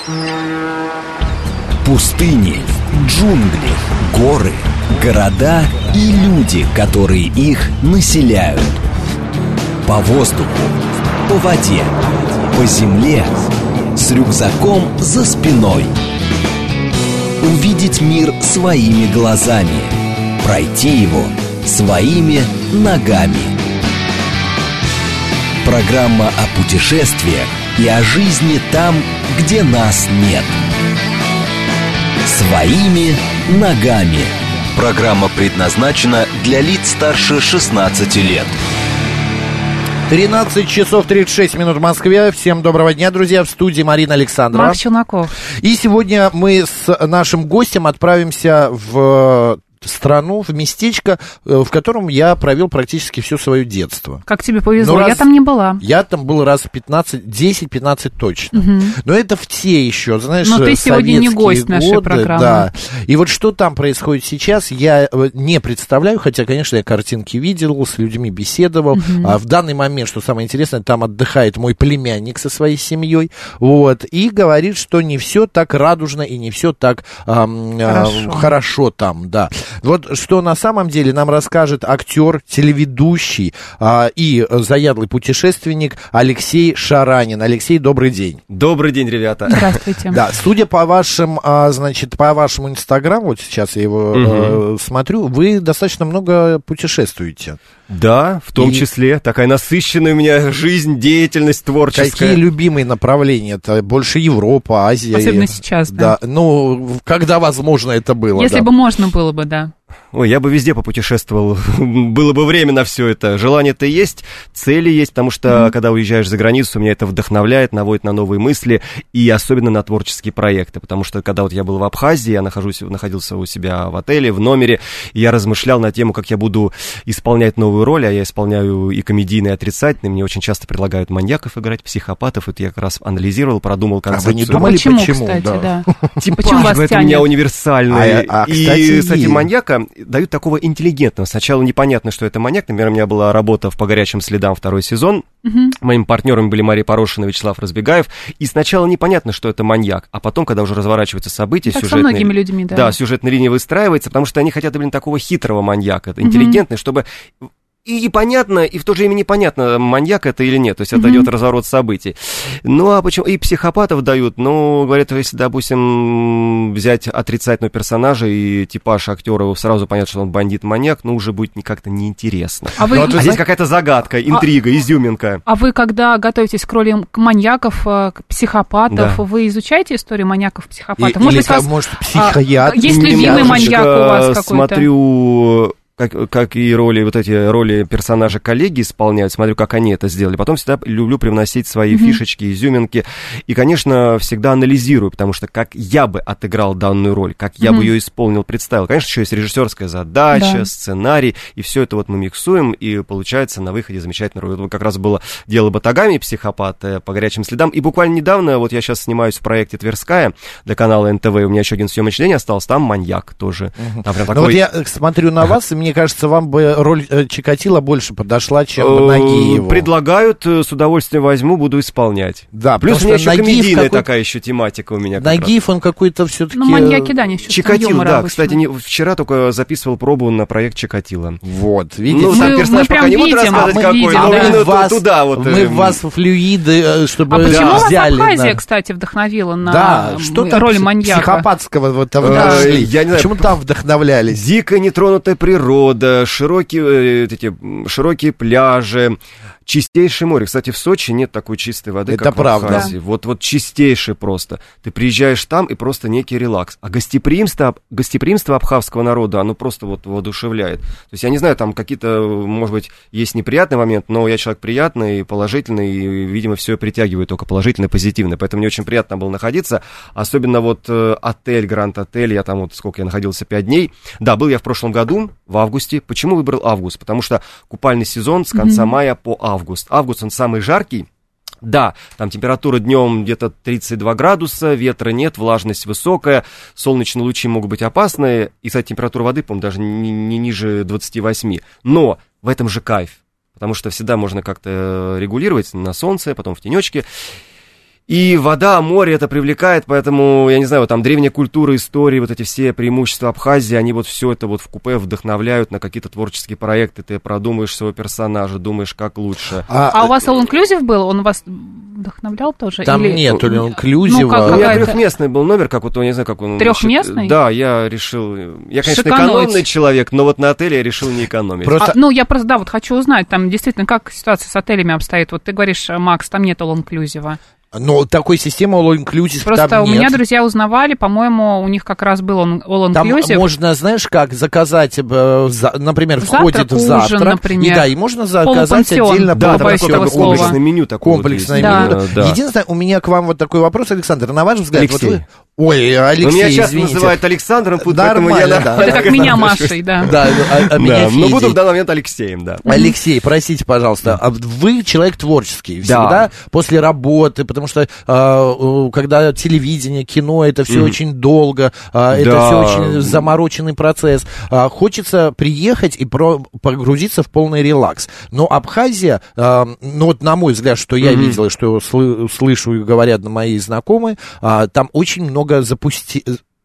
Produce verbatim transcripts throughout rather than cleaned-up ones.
Пустыни, джунгли, горы, города и люди, которые их населяют. По воздуху, по воде, по земле, с рюкзаком за спиной. Увидеть мир своими глазами, пройти его своими ногами. Программа о путешествиях и о жизни там, где нас нет. Своими ногами. Программа предназначена для лиц старше шестнадцати лет. тринадцать часов тридцать шесть минут в Москве. Всем доброго дня, друзья. В студии Марина Александрова. Марк Челноков. И сегодня мы с нашим гостем отправимся в страну, в местечко, в котором я провел практически все свое детство. Как тебе повезло, Но я раз... там не была. Я там был раз пятнадцать, десять-пятнадцать точно. Угу. Но это в те еще, знаешь, но ты сегодня не гость годы, нашей программы. Да. И вот что там происходит сейчас, я не представляю, хотя, конечно, я картинки видел, с людьми беседовал. Угу. А в данный момент, что самое интересное, там отдыхает мой племянник со своей семьей, вот, и говорит, что не все так радужно и не все так эм, хорошо. Э, хорошо там, да. Вот что на самом деле нам расскажет актер, телеведущий а, и заядлый путешественник Алексей Шаранин. Алексей, добрый день. Добрый день, ребята. Здравствуйте. Да, судя по вашим, а, значит, по вашему инстаграму, вот сейчас я его угу. э, смотрю, вы достаточно много путешествуете. Да, в том и... числе. Такая насыщенная у меня жизнь, деятельность творческая. Какие любимые направления? Это больше Европа, Азия. Особенно и... сейчас, да. да. Ну, когда возможно это было. Если да. бы можно было бы, да. Ой, я бы везде попутешествовал, было бы время на все это. Желание-то есть, цели есть, потому что, mm-hmm. когда уезжаешь за границу, меня это вдохновляет, наводит на новые мысли, и особенно на творческие проекты, потому что, когда вот я был в Абхазии, я нахожусь, находился у себя в отеле, в номере, и я размышлял на тему, как я буду исполнять новую роль, а я исполняю и комедийные, и отрицательные, мне очень часто предлагают маньяков играть, психопатов, это я как раз анализировал, продумал концепцию. А вы не думали, почему, почему? Кстати, да. Типаж в этом у меня универсальный. А, а, и, кстати, маньяка дают такого интеллигентного. Сначала непонятно, что это маньяк. Например, у меня была работа в «По горячим следам» второй сезон. Uh-huh. Моими партнерами были Мария Порошина и Вячеслав Разбегаев. И сначала непонятно, что это маньяк. А потом, когда уже разворачиваются события, так сюжетные... со многими людьми, да. Да, сюжетная линия выстраивается, потому что они хотят, блин, такого хитрого маньяка. Это интеллигентный, uh-huh. чтобы... И, и понятно, и в то же время непонятно, маньяк это или нет. То есть это mm-hmm. идет разворот событий. Ну, а почему? И психопатов дают. Ну, говорят, если, допустим, взять отрицательного персонажа и типаж актера, сразу понятно, что он бандит-маньяк, ну, уже будет как-то неинтересно. А, вы... а здесь какая-то загадка, интрига, а... изюминка. А вы, когда готовитесь к роли маньяков, к психопатов, да. вы изучаете историю маньяков, психопатов? И, может или, быть, вас... может, психоят... а, есть любимый маньяк у вас какой-то? Смотрю... Как, как и роли, вот эти роли персонажа коллеги исполняют, смотрю, как они это сделали. Потом всегда люблю привносить свои mm-hmm. фишечки, изюминки. И, конечно, всегда анализирую, потому что как я бы отыграл данную роль, как я mm-hmm. бы ее исполнил, представил. Конечно, еще есть режиссерская задача, да. сценарий, и все это вот мы миксуем, и получается на выходе замечательная роль. Вот как раз было дело Батагами, психопат, «По горячим следам». И буквально недавно, вот я сейчас снимаюсь в проекте «Тверская» для канала эн тэ вэ, у меня еще один съемочный день остался, там маньяк тоже. Mm-hmm. Там прям такой... такой... Вот я смотрю на вас, и мне Мне кажется, вам бы роль Чикатило больше подошла, чем Нагиеву. Предлагают, с удовольствием возьму, буду исполнять. Да, плюс у меня еще комедийная какой... такая еще тематика у меня. Нагиев, он какой-то все-таки... Ну, маньяки, да, не еще Чикатило, да, обычно. кстати, не, вчера только записывал пробу на проект Чикатило. Вот, видите? Ну, мы, персонаж мы пока не буду рассказывать, мы какой, видим, но да. именно вас, туда вот. Мы в вас флюиды, чтобы а почему вас взяли. Абхазия, на... кстати, вдохновила на да, что роль маньяка? Психопатского вот там да. нашли. Я не знаю, почему там вдохновлялись? Дикая нетронутая природа, широкие, эти, широкие пляжи, чистейшее море. Кстати, в Сочи нет такой чистой воды, это как правда. в Абхазии. Вот, вот чистейшее просто. Ты приезжаешь там, и просто некий релакс. А гостеприимство, гостеприимство абхазского народа, оно просто вот воодушевляет. То есть, я не знаю, там какие-то, может быть, есть неприятный момент, но я человек приятный, положительный, и, видимо, все притягивает только положительное, позитивное. Поэтому мне очень приятно было находиться. Особенно вот э, отель, Гранд-отель, я там вот сколько я находился, пять дней. Да, был я в прошлом году, в августе. Почему выбрал август? Потому что купальный сезон с конца mm-hmm. мая по август. Август. Август, он самый жаркий. Да, там температура днем где-то тридцать два градуса, ветра нет, влажность высокая, солнечные лучи могут быть опасные, и, кстати, температура воды, по-моему, даже не, не ниже двадцати восьми. Но в этом же кайф, потому что всегда можно как-то регулировать на солнце, потом в тенечке. И вода, море это привлекает, поэтому, я не знаю, вот там древняя культура, истории, вот эти все преимущества Абхазии, они вот все это вот в купе вдохновляют на какие-то творческие проекты, ты продумаешь своего персонажа, думаешь, как лучше. А, а у вас all-inclusive был? Он вас вдохновлял тоже? Там Или... нет all-inclusive. Ну, как, у меня трехместный был номер, как вот, я не знаю, как он... Трехместный? Да, я решил... Я, конечно, Шикануть. экономный человек, но вот на отеле я решил не экономить. Просто... А, ну, я просто, да, вот хочу узнать, там действительно, как ситуация с отелями обстоит. Вот ты говоришь, Макс, там нет all-inclusive. Но такой системы all-inclusive Просто там у нет. меня друзья узнавали, по-моему, у них как раз был all-inclusive. Там можно, знаешь, как заказать, например, завтрак, входит в завтрак. Ужин, например. И да, и можно заказать Полупансион. отдельно Да, такое такое слово. комплексное меню. Такое Комплексное вот меню. есть. Да. Да. Единственное, у меня к вам вот такой вопрос, Александр. На ваш взгляд, Алексей. вот вы... Ой, Алексей, Но меня часто извините. называют Александром, поэтому Нормально, я... да. Это как меня Машей, да. Да, а, а меня Да, но Федей. буду в данный момент Алексеем, да. Алексей, простите, пожалуйста, а вы человек творческий, всегда Да. после работы, потому что э, когда телевидение, кино, это все Мгм. очень долго, э, это Да. все очень замороченный процесс. Э, хочется приехать и про- погрузиться в полный релакс. Но Абхазия, э, ну вот на мой взгляд, что я Мгм. видел, и что слы- слышу и говорят мои знакомые, э, там очень много запусти...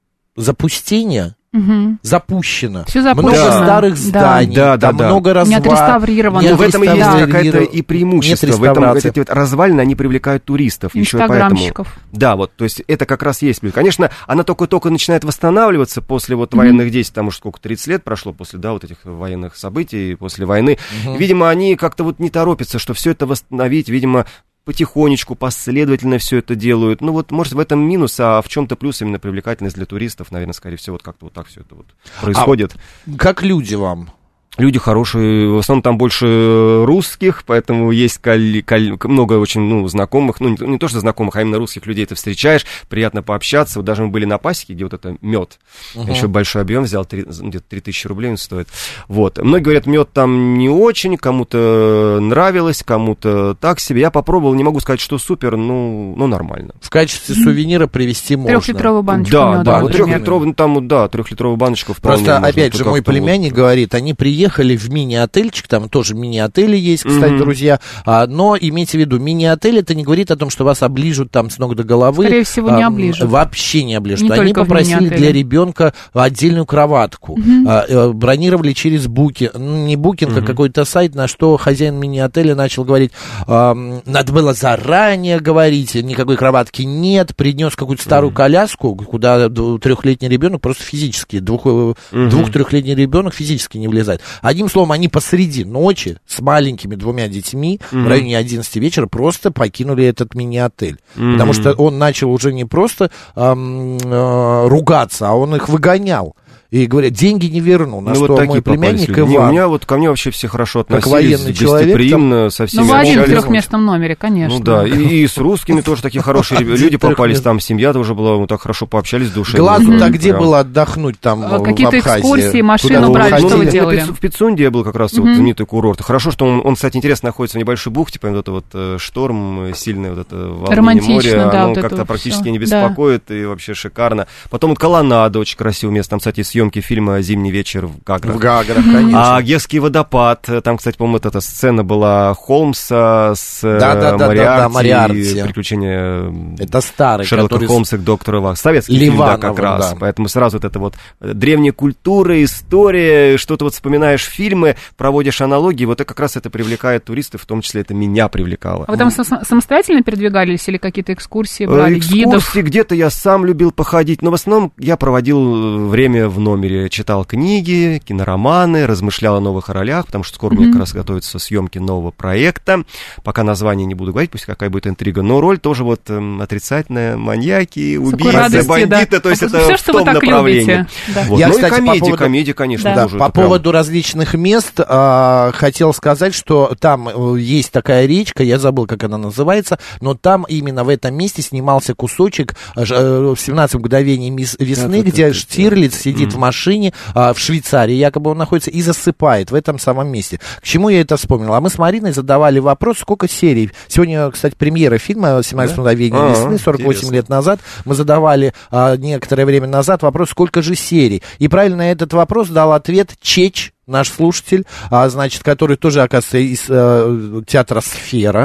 запустения. Угу. Запущено. Всё запущено. Много Да. старых Да. зданий, Да, да, там да. много развалин. Не отреставрировано. Не Но в этом и есть отреставрировано. какая-то и преимущество. Нет В этом реставрации. эти вот развалины, они привлекают туристов. Еще и поэтому. Инстаграмщиков. Да, вот, то есть это как раз есть. Конечно, она только-только начинает восстанавливаться после вот военных действий, там уже сколько, тридцать лет прошло после, да, вот этих военных событий, после войны. Мгм. Видимо, они как-то вот не торопятся, что все это восстановить, видимо, потихонечку, последовательно все это делают. Ну вот, может, в этом минус, а в чем-то плюс именно привлекательность для туристов, наверное, скорее всего, вот как-то вот так все это вот происходит. Как люди вам? Люди хорошие, в основном там больше русских, поэтому есть коль- коль- много очень, ну, знакомых, ну, не, не то, что знакомых, а именно русских людей ты встречаешь, приятно пообщаться. Вот даже мы были на пасеке, где вот это мед, Угу. еще большой объем взял, три- где-то три тысячи рублей он стоит. Вот. Многие говорят, мед там не очень, кому-то нравилось, кому-то так себе. Я попробовал, не могу сказать, что супер, ну, ну нормально. В качестве сувенира привезти можно. Трехлитровую баночку Да, меда, да, вот например. трехлитровый, ну, там, да, трехлитровую баночку вполне Просто, можно. опять Вот же, мой как-то племянник вот. говорит, они приехали в мини-отельчик, там тоже мини-отели есть, кстати, Мгм. друзья, а, но имейте в виду, мини-отель это не говорит о том, что вас оближут там с ног до головы. Скорее всего, не А, оближут. Вообще не оближут. Не Они только в попросили мини-отеле. для ребенка отдельную кроватку. Мгм. А, э, бронировали через Буки, ну, не Букинг, а Мгм. какой-то сайт, на что хозяин мини-отеля начал говорить, ам, надо было заранее говорить, никакой кроватки нет, принес какую-то старую Мгм. коляску, куда трехлетний ребенок просто физически, двух, э, Мгм. двух-трехлетний ребенок физически не влезает. Одним словом, они посреди ночи с маленькими двумя детьми Мгм. в районе одиннадцати вечера просто покинули этот мини-отель. Мгм. Потому что он начал уже не просто ам, э, ругаться, а он их выгонял. И говорят, деньги не верну. На Ну, что вот такие мой племянник попались люди. Не, Иван, у меня вот ко мне вообще все хорошо Как относились, военный человек, гостеприимно, со всеми Ну, в один в общались. трехместном номере, конечно. Ну да, и, и с русскими тоже такие хорошие ребя- люди попались, там семья тоже была, мы так хорошо пообщались в душе. глазу-то Мгм. где Прям. было отдохнуть там А, в какие-то Абхазии? экскурсии, машину Куда вы брали, уходили? что вы на делали? Пицу- в Пицунде я был как раз, вот Мгм. знаменитый курорт. Хорошо, что он, он, кстати, интересно находится в небольшой бухте, прям вот это вот э, шторм, э, сильный вот это волнение Романтично, моря, да, оно вот это как-то вот практически всё. не Да. беспокоит, и вообще шикарно. Потом вот Колоннада, очень красивое место, там, кстати, съемки фильма «Зимний вечер» в Гаграх. В Гаграх, конечно. А Гевский водопад, там, кстати, по-моему, вот эта сцена была Холмса с э, Да-да-да-да-да, Мориарти, Мориарти. приключения Это старый, Шерлока который... Холмса к доктору Вах. Советский фильм, да, Ливанов, как раз. да. Поэтому сразу вот это вот древняя культура, история, что-то вот вспоминаешь фильмы, проводишь аналогии, вот это как раз это привлекает туристов, в том числе это меня привлекало. А вы там сам- самостоятельно передвигались или какие-то экскурсии Э, брали, гидов? Экскурсии где-то я сам любил походить, но в основном я проводил время в номере, читал книги, кинороманы, размышлял о новых ролях, потому что скоро Мгм. мне как раз готовятся съемки нового проекта. Пока название не буду говорить, пусть какая будет интрига, но роль тоже вот эм, отрицательная, маньяки, Такой убийцы, радости, бандиты, да. то есть это Всё, в что том вы так направлении. любите. Да. Вот. Я, Ну кстати, и по комедии, поводу- комедии, конечно, Да. тоже. По это прям- поводу различных мест а, хотел сказать, что там э, есть такая речка, я забыл, как она называется, но там именно в этом месте снимался кусочек э, ж- э, «семнадцать мгновений мис- весны», Да, да, где да, да, Штирлиц сидит в машине а, в Швейцарии, якобы он находится, и засыпает в этом самом месте. К чему я это вспомнил? А мы с Мариной задавали вопрос, сколько серий. Сегодня, кстати, премьера фильма «семнадцать мгновений А, весны», сорок восемь интересно. лет назад. Мы задавали а, некоторое время назад вопрос, сколько же серий. И правильно на этот вопрос дал ответ Чеч, наш слушатель, а, значит, который тоже, оказывается, из э, театра «Сфера».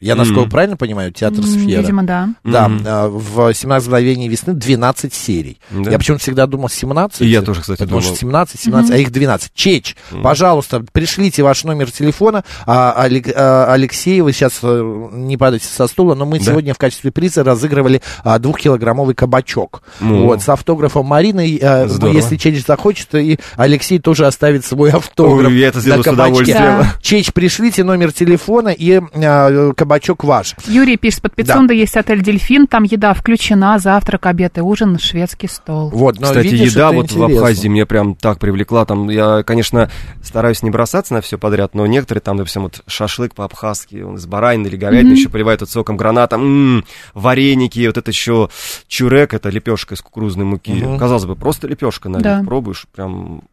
Я, насколько mm. правильно понимаю, театр «Сфера». Видимо, да. Да, mm-hmm. в «семнадцать мгновений весны» двенадцать серий. Да. Я почему-то всегда думал семнадцать. И я тоже, кстати, потому думал. что семнадцать, семнадцать, mm-hmm. а их двенадцать. Чеч, mm-hmm. пожалуйста, пришлите ваш номер телефона. А, а, Алексей, вы сейчас не падайте со стула, но мы да? сегодня в качестве приза разыгрывали а, двухкилограммовый кабачок. Mm-hmm. Вот, с автографом Марины. А, ну, если Чеч захочет, и Алексей тоже оставит свой автограф. Ой, я это сделаю с удовольствием. Да. Чеч, пришлите номер телефона и а, кабачок ваш. Юрий пишет, под Пицунда да. есть отель «Дельфин», там еда включена, завтрак, обед и ужин, шведский стол. Вот, но кстати, видишь, еда вот интересно. В Абхазии меня прям так привлекла. Там я, конечно, стараюсь не бросаться на все подряд, но некоторые там, допустим, вот шашлык по-абхазски, он из баранины или говядины, mm-hmm. еще поливают вот соком граната, м-м, вареники, вот это еще чурек, это лепешка из кукурузной муки. Mm-hmm. Казалось бы, просто лепешка, наверное, да. пробуешь, прям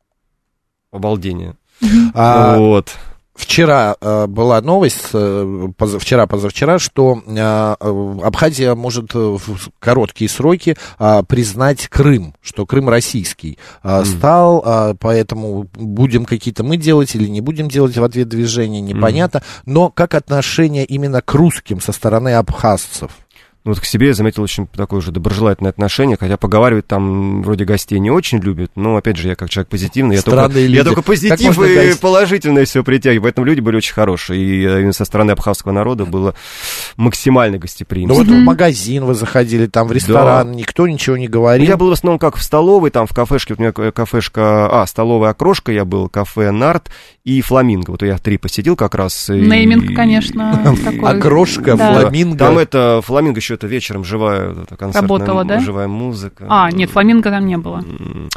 обалдение. Mm-hmm. А... Вот. Вчера э, была новость, э, вчера-позавчера, что э, Абхазия может в короткие сроки э, признать Крым, что Крым российский э, mm. стал, э, поэтому будем какие-то мы делать или не будем делать в ответ движения, непонятно. Mm. Но как отношение именно к русским со стороны абхазцев? Ну, вот к себе я заметил очень такое же доброжелательное отношение, хотя поговаривать там вроде гостей не очень любят, но, опять же, я как человек позитивный, я только, я только позитив и гость... положительное все притягиваю, поэтому люди были очень хорошие, и именно со стороны абхазского народа было максимально гостеприимство. Ну, вот mm-hmm. в магазин вы заходили, там в ресторан, да. никто ничего не говорил. Я был в основном как в столовой, там в кафешке, вот у меня кафешка, а, столовая «Окрошка», я был, кафе «Нарт» и «Фламинго», вот я три посетил как раз. Нейминг, и... конечно, такой. «Окрошка», да. «Фламинго». Там это, «Фламинго» еще это вечером живая концертная, работала, да? живая музыка. А, нет, «Фламинго» там не было.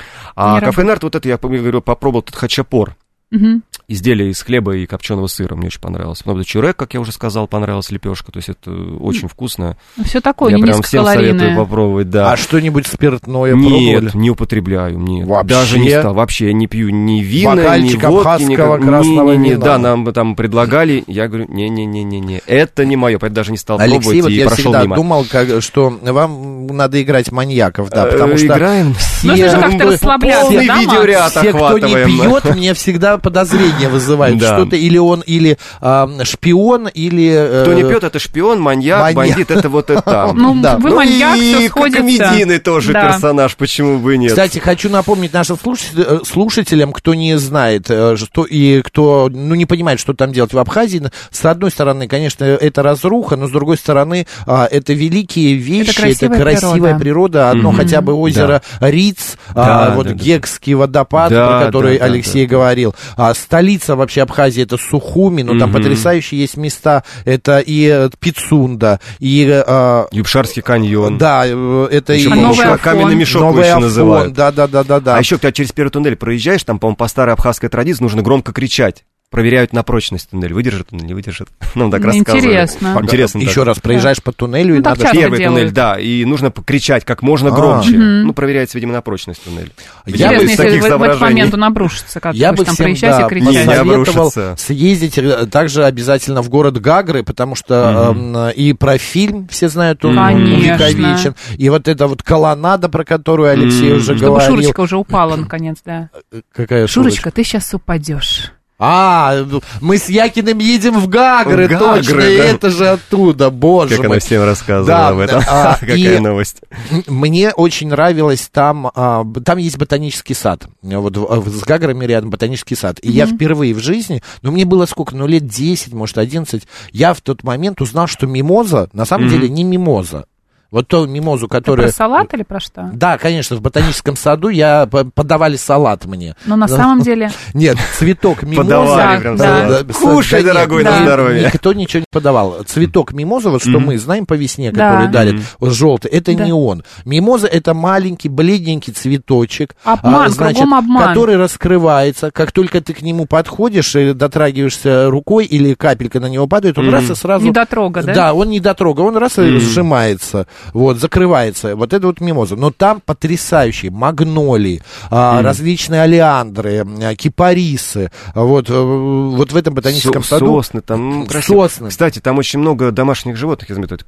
А не кафе «Нарт», вот это я говорю, попробовал тут хачапур. Угу. Изделия из хлеба и копченого сыра мне очень понравилось. Потом чурек, как я уже сказал, понравилась лепешка. То есть это очень вкусно. Все такое, я не прям всем советую попробовать, да. А что-нибудь спиртное нет, пробовали? Нет, не употребляю. Нет. Вообще? Даже не стал. Вообще я не пью ни вина, бокальчик ни водки, ни красного не, не, не, вина. Да, нам там предлагали. Я говорю, не-не-не-не-не, это не мое. Поэтому даже не стал Алексей, пробовать вот и я прошел всегда мимо. думал, как, что вам надо играть маньяков, да, потому что... Играем. Нужно же как-то расслабляться, полный да, видеоряд все, кто не охватываем. пьет, мне всегда подозрение вызывает. Да. Что-то или он, или э, шпион, или... Э, Кто не пьет, это шпион, маньяк, маньяк. бандит, это вот это. Ну, да. Вы ну маньяк, и все сходится. комедийный тоже да. персонаж, почему бы и нет. Кстати, хочу напомнить нашим слушателям, слушателям, кто не знает, что, и кто ну, не понимает, что там делать в Абхазии. С одной стороны, конечно, это разруха, но с другой стороны, это великие вещи, это красивая, это красивая природа. природа. Одно mm-hmm. хотя бы озеро да. Риц, да, а, вот да, Гекский да. водопад, да, про который да, Алексей да, говорил. А, столица вообще Абхазии это Сухуми, но mm-hmm. там потрясающие есть места. Это и Пицунда, и... А, Юбшарский каньон. Да, это еще, и... Новый каменный мешок Новый еще Афон, называют. Да, да, да, да, да. А еще, когда через первый туннель проезжаешь, там, по-моему, по старой абхазской традиции нужно громко кричать. Проверяют на прочность туннель. Выдержит туннель, не выдержит. Нам так рассказывали. Интересно. Интересно. Еще раз, проезжаешь да. по туннелю, ну, и надо... Первый делают. туннель, да, и нужно кричать как можно громче. А-а-а. Ну, проверяется, видимо, на прочность туннеля. Я бы, если в, в этот момент он обрушится, как я бы там всем, проезжать да, и кричать. Не, посоветовал съездить также обязательно в город Гагры, потому что mm-hmm. э, и про фильм все знают, он увековечен, и вот эта вот колоннада, про которую Алексей mm-hmm. уже Чтобы говорил. Шурочка уже упала, наконец, да. Какая Шурочка, Шурочка? ты сейчас упадешь. А, мы с Якиным едем в Гагры, в Гагры точно, да. И это же оттуда, боже как мой. Как она всем рассказывала да, об этом, а, какая новость. Мне очень нравилось там, а, там есть ботанический сад, вот с Гаграми рядом ботанический сад, и mm-hmm. я впервые в жизни, ну мне было сколько, ну лет десять, может одиннадцать, я в тот момент узнал, что мимоза на самом mm-hmm. деле не мимоза. Вот ту мимозу, которую... Это про салат или про что? Да, конечно, в ботаническом саду я подавали салат мне. Но на самом деле... Нет, цветок мимоза... Подавали прям да. Кушай, дорогой, на здоровье. Никто ничего не подавал. Цветок мимоза, вот что мы знаем по весне, который дарят, желтый, это не он. Мимоза — это маленький, бледненький цветочек. Обман, кругом обман. Который раскрывается. Как только ты к нему подходишь и дотрагиваешься рукой или капелька на него падает, он раз и сразу... Недотрога, да? Да, он недотрога, он раз и сжимается. Вот, закрывается, вот это вот мимоза. Но там потрясающие магнолии, а, mm. различные олеандры, кипарисы. Вот, вот в этом ботаническом Со- саду. Сосны там. Сосны. Красиво. Кстати, там очень много домашних животных, я заметил.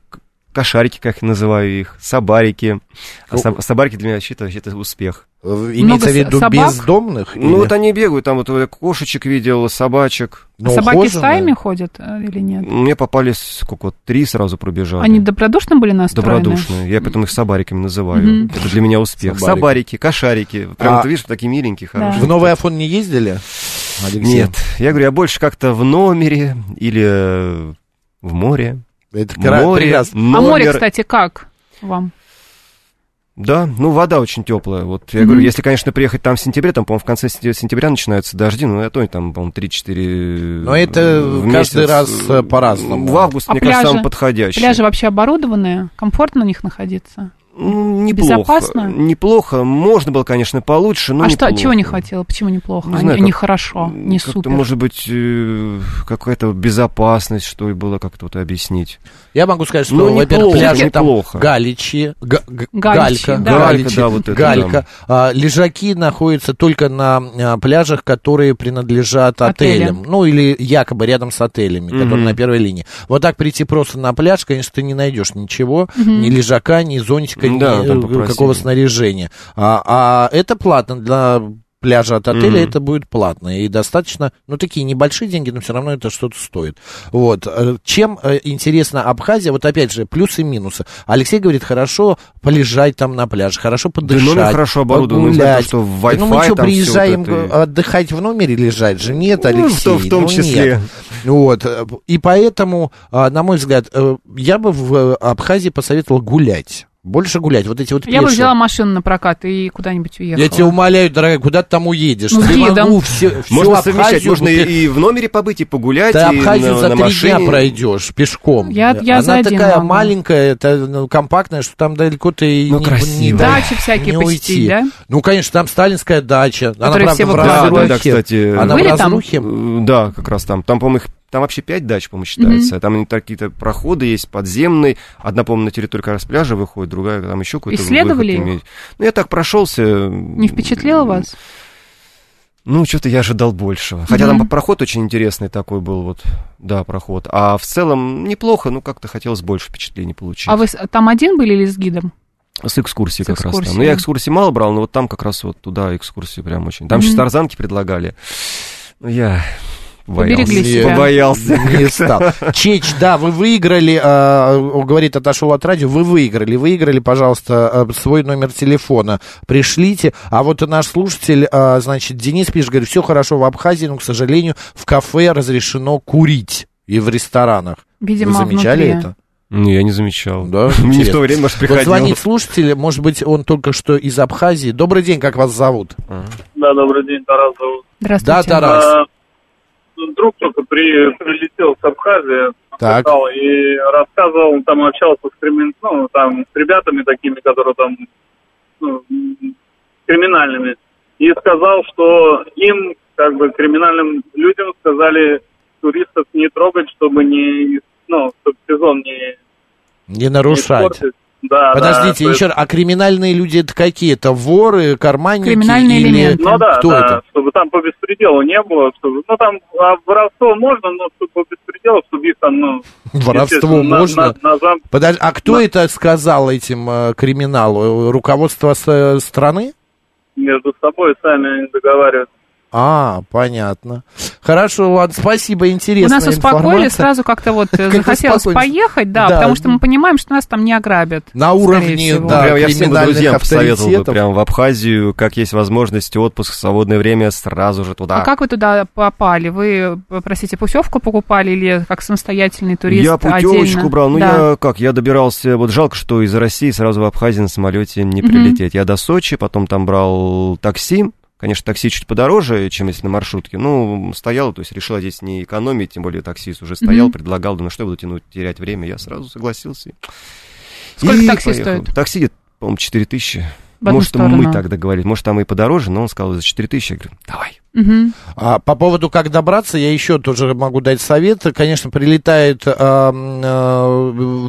кошарики, как я называю их, собарики. А со- собарики для меня вообще-то это успех. Имеется в виду собак? Бездомных? Ну, или? Вот они бегают, там вот кошечек видел, собачек. А собаки ухоженные? Стаями ходят или нет? Мне попались, сколько, вот, три сразу пробежали. Они добродушно были настроены? Добродушные. Я потом их собариками называю. Mm-hmm. Это для меня успех. Собарики, Собарики кошарики. Прям, а... ты видишь, такие миленькие, хорошие. Да. В Новый Афон не ездили, Алексей? Нет. Я говорю, я больше как-то в номере или в море. Это море, прекрасно. А море, кстати, как вам? Да, ну вода очень теплая. Вот я mm-hmm. говорю, если, конечно, приехать там в сентябре, там, по-моему, в конце сентября начинаются дожди, ну, это там, по-моему, три-четыре. Но это каждый раз по-разному. В август, а мне пляжи, кажется, самый подходящий. Пляжи вообще оборудованные? Комфортно на них находиться? Неплохо. Безопасно? Неплохо. Можно было, конечно, получше, но А неплохо. Что, чего не хватило? Почему неплохо? Не а знаю, не, как, хорошо, не супер? Может быть, какая-то безопасность, что и было, как-то вот объяснить. Я могу сказать, что, ну, во-первых, пляжи там неплохо. Галичи, га- га- Галичи, Галька, да. Галичи, да, вот это, Галька. Да. А, лежаки находятся только на а, пляжах, которые принадлежат Отели. отелям. Ну, или якобы рядом с отелями, mm-hmm. которые на первой линии. Вот так прийти просто на пляж, конечно, ты не найдешь ничего, mm-hmm. ни лежака, ни зонтика, да, ни какого снаряжения. А, а это платно для пляжа от отеля, mm-hmm. это будет платно. И достаточно, ну, такие небольшие деньги, но все равно это что-то стоит. Вот. Чем интересна Абхазия? Вот опять же, плюсы и минусы. Алексей говорит, хорошо полежать там на пляже, хорошо подышать, да, номер хорошо оборудован, погулять. Что Wi-Fi, ну, мы что, там приезжаем вот это... отдыхать в номере лежать же? Нет, Алексей. Ну, в том, в том ну, числе. Нет. Вот. И поэтому, на мой взгляд, я бы в Абхазии посоветовал гулять. Больше гулять, вот эти вот Я пешие. бы взяла машину на прокат и куда-нибудь уехала. Я тебя умоляю, дорогая, куда ты там уедешь? Ну, ты могу все, можно Абхазию, совмещать, можно ты... и в номере побыть, и погулять, ты и Абхазию на, за на три машине. дня пройдешь пешком. Я, я Она за один такая могу. маленькая, это, ну, компактная, что там далеко ты ну, не, красиво. не Дачи всякие не посетить, уйти. да? Ну, конечно, там сталинская дача. Она, Которые правда, все в выкладывают. разрухе. Да, да, кстати. Она Были в разрухе. Там? Да, как раз там. Там, по-моему, их Там вообще пять дач, по-моему, считается. Mm-hmm. Там какие-то проходы есть подземные. Одна, по-моему, на территории как раз пляжа выходит, другая там еще какой-то Исследовали выход имеет. Ну, я так прошелся. Не впечатлило вас? Ну, что-то я ожидал большего. Хотя mm-hmm. там проход очень интересный такой был, вот, да, проход. А в целом неплохо, ну, как-то хотелось больше впечатлений получить. А вы там один были или с гидом? С экскурсией с как экскурсией. раз там. Ну, я экскурсии мало брал, но вот там как раз вот туда экскурсии прям очень. Там mm-hmm. еще тарзанки предлагали. Ну, я... Поберегли себя. Побоялся. Не стал. Чеч, да, вы выиграли, э, говорит, отошел от радио, вы выиграли, выиграли, пожалуйста, э, свой номер телефона, пришлите. А вот наш слушатель, э, значит, Денис пишет, говорит, все хорошо в Абхазии, но, к сожалению, в кафе разрешено курить и в ресторанах. Видимо, вы замечали внутри. это? Не, я не замечал. Да? Не в то время, может, приходил. Вот звонит слушатель, может быть, он только что из Абхазии. Добрый день, как вас зовут? А. Да, добрый день, Тарас зовут. Здравствуйте. Да, Тарас. А, друг только при, прилетел с Абхазии так. и рассказывал, он там общался с, кримин, ну, там, с ребятами такими, которые там, ну, криминальными, и сказал, что им, как бы, криминальным людям сказали туристов не трогать, чтобы не, ну, чтобы сезон не... Не нарушать. Не да, подождите, да, еще раз, а криминальные люди это какие? Это воры, карманники? Криминальные или... элементы. Ну да, Кто да, это? чтобы там по беспределу не было, чтобы, ну там а воровство можно, но чтобы по беспределу, чтобы их там, ну... Воровство можно? На, на, на зам... Подожди, а кто на... это сказал этим э, криминалу? Руководство с, страны? Между собой сами договариваются. А, понятно. Хорошо, ладно, спасибо, интересная информация. У нас успокоили, информация. сразу как-то вот захотелось поехать, да, потому что мы понимаем, что нас там не ограбят. На уровне, да, прям я всем друзьям посоветовал бы прям в Абхазию, как есть возможность, отпуск, свободное время, сразу же туда. А как вы туда попали? Вы, простите, путевку покупали или как самостоятельный турист? Я путевочку отдельно? брал, ну да. я как, я добирался, вот жалко, что из России сразу в Абхазию на самолете не прилететь. Mm-hmm. Я до Сочи, потом там брал такси. Конечно, такси чуть подороже, чем если на маршрутке. Ну, стоял, то есть решил здесь не экономить, тем более таксист уже стоял, mm-hmm. предлагал, думаю, что я буду тянуть, терять время. Я сразу согласился. Сколько и такси поехал. стоит? Такси, по-моему, четыре тысячи. Может, сторону. Мы так договорились. Может, там и подороже, но он сказал, за четыре тысячи. Я говорю, давай. Угу. А, по поводу, как добраться, я еще тоже могу дать совет. Конечно, прилетает, э, э, в,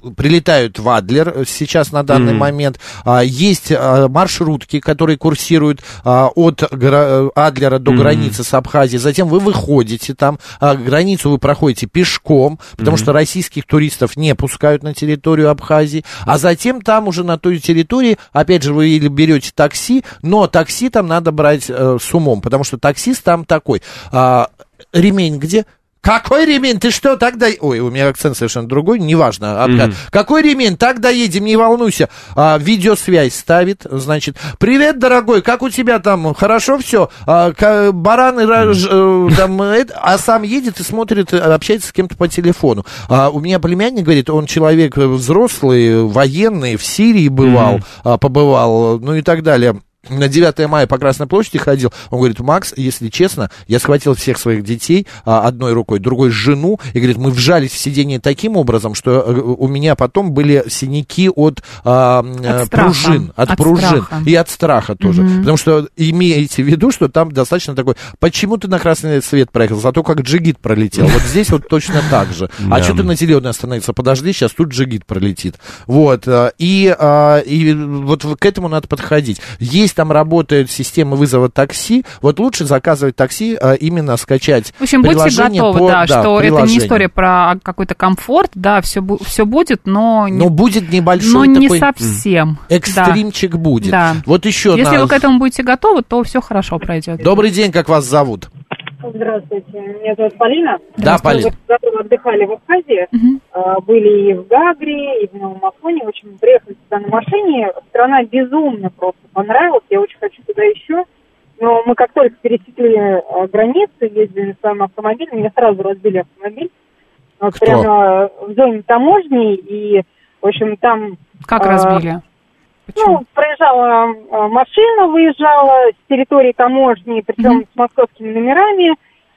прилетают в Адлер сейчас на данный mm-hmm. момент. А, есть а, маршрутки, которые курсируют а, от гра- Адлера до mm-hmm. границы с Абхазией. Затем вы выходите там, а, границу вы проходите пешком, потому mm-hmm. что российских туристов не пускают на территорию Абхазии. А затем там уже на той территории, опять же, вы или берете такси, но такси там надо брать э, с умом, потому что таксист там такой. А, ремень где? Какой ремень? Ты что, так доедем? Ой, у меня акцент совершенно другой, неважно. Mm-hmm. Какой ремень? Так доедем, не волнуйся. А, видеосвязь ставит, значит, привет, дорогой, как у тебя там? Хорошо все? А, к, бараны, mm-hmm. там, это, а сам едет и смотрит, общается с кем-то по телефону. А, у меня племянник говорит, он человек взрослый, военный, в Сирии бывал, mm-hmm. а, побывал, ну и так далее. На девятое мая по Красной площади ходил. Он говорит, Макс, если честно, я схватил всех своих детей а, одной рукой, другой жену, и говорит, мы вжались в сиденье таким образом, что у меня потом были синяки от, а, от пружин, от, от пружин страха. И от страха тоже. Mm-hmm. Потому что имейте в виду, что там достаточно такой, почему ты на красный свет проехал, зато как джигит пролетел. Вот здесь вот точно так же. А что ты на зеленый остановился? Подожди, сейчас тут джигит пролетит. Вот. И, и вот к этому надо подходить. Есть там работает система вызова такси, вот лучше заказывать такси, а именно скачать в общем, приложение. Будьте готовы, по, да, да, что это не история про какой-то комфорт, да, все, все будет, но... Но будет небольшой но такой... не совсем. Экстримчик да. будет. Да. Вот еще Если на... вы к этому будете готовы, то все хорошо пройдет. Добрый день, как вас зовут? Здравствуйте, меня зовут Полина. Да, Полина. Мы отдыхали в Абхазии, угу. были и в Гагре, и в Новом Афоне. В общем, приехали сюда на машине. Страна безумно просто понравилась. Я очень хочу туда еще. Но мы как только пересекли границу, ездили на своем автомобиле, меня сразу разбили автомобиль. Вот прямо в зоне таможни. И, в общем, там... Как а, разбили? Почему? Ну, проезжала машина, выезжала с территории таможни, причем mm-hmm. с московскими номерами.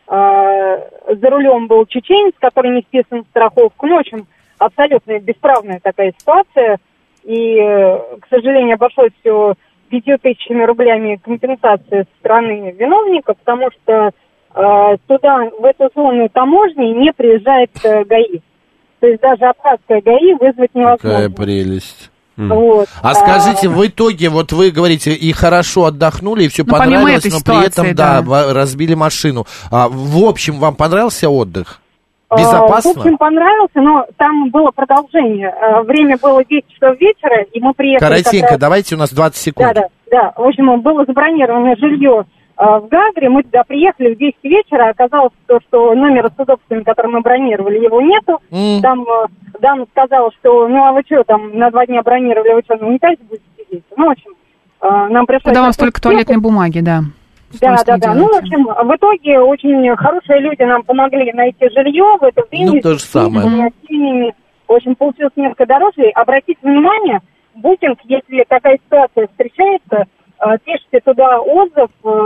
Э, за рулем был чеченец, который не вписан в страховку. Ну, в общем, абсолютно бесправная такая ситуация. И, к сожалению, обошлось все пятью тысячами рублями компенсации со стороны виновника, потому что э, туда, в эту зону таможни не приезжает э, ГАИ. То есть даже абхазская ГАИ вызвать невозможно. Какая прелесть. Вот. А скажите, в итоге, вот вы говорите, и хорошо отдохнули, и все ну, понравилось, но при этом, да, да, разбили машину. А, в общем, вам понравился отдых? Безопасно? В общем, понравился, но там было продолжение. Время было десять часов вечера, и мы приехали... Коротенько, раз... давайте, у нас двадцать секунд. Да, да, да. В общем, было забронировано жилье в Гагре, мы туда приехали в десять вечера, оказалось, то, что номера с удобствами, который мы бронировали, его нету. Mm. Там дама сказала, что, ну, а вы что, там, на два дня бронировали, вы что, на унитазе будете сидеть? Ну, в общем, нам пришлось... Куда у вас только туалетной бумаги, да. Да, да, да. Ну, в общем, в итоге очень хорошие люди нам помогли найти жилье в это время. Ну, то же самое. В общем, получилось несколько дороже. Обратите внимание, букинг, если такая ситуация встречается, пишите туда отзыв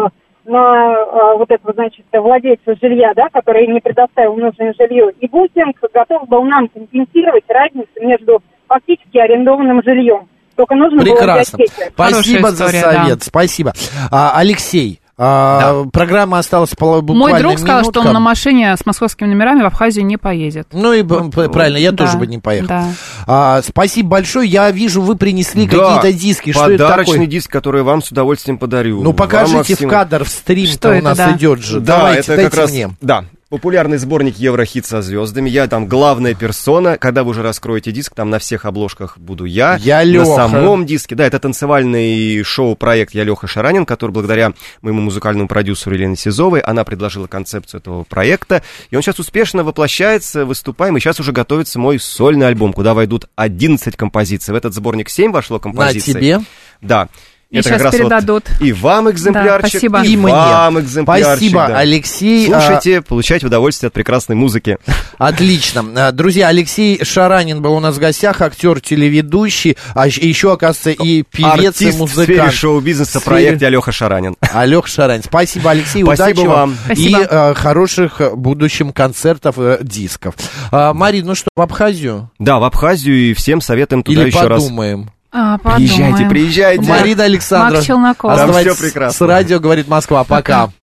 на вот этого, значит, владельца жилья, да, который не предоставил нужное жилье. И букинг готов был нам компенсировать разницу между фактически арендованным жильем. Только нужно Прекрасно. было взять Спасибо за совет. Да. Спасибо. А, Алексей, а, да. программа осталась буквально Мой друг минутка. сказал, что он на машине с московскими номерами в Абхазию не поедет. Ну и вот, правильно, я да, тоже бы не поехал. Да. А, спасибо большое. Я вижу, вы принесли да, какие-то диски. Что это такое? Подарочный диск, который вам с удовольствием подарю. Ну покажите вам, Максим... в кадр, в стрим, что у нас да? идет же. Да, давайте, это как раз, мне. Да. Популярный сборник Еврохит со звездами. Я там главная персона. Когда вы уже раскроете диск, там на всех обложках буду я. Я Леха. На самом диске. Да, это танцевальный шоу-проект «Я Леха Шаранин», который благодаря моему музыкальному продюсеру Елене Сизовой, она предложила концепцию этого проекта. И он сейчас успешно воплощается, выступаем. И сейчас уже готовится мой сольный альбом, куда войдут одиннадцать композиций. В этот сборник семь вошло композиций. На тебе? Да. И это сейчас как раз передадут. Вот и вам экземплярчик, да, и, и вам экземплярчик. Спасибо, да. Алексей. Слушайте, получайте удовольствие от прекрасной музыки. Отлично. Друзья, Алексей Шаранин был у нас в гостях, актер, телеведущий, а еще, оказывается, и певец, и музыкант. В сфере шоу-бизнеса, сфере... проект Алёха Шаранин. Алёха Шаранин. Спасибо, Алексей, Спасибо удачи вам. Спасибо. И э, хороших в будущем концертов, э, дисков. А, Марин, ну что, в Абхазию? Да, в Абхазию, и всем советуем туда Или еще подумаем. раз. подумаем. А, приезжайте, приезжайте. Марина Александровна. Макс Челноков. Оставайтесь с радио, говорит Москва. Пока.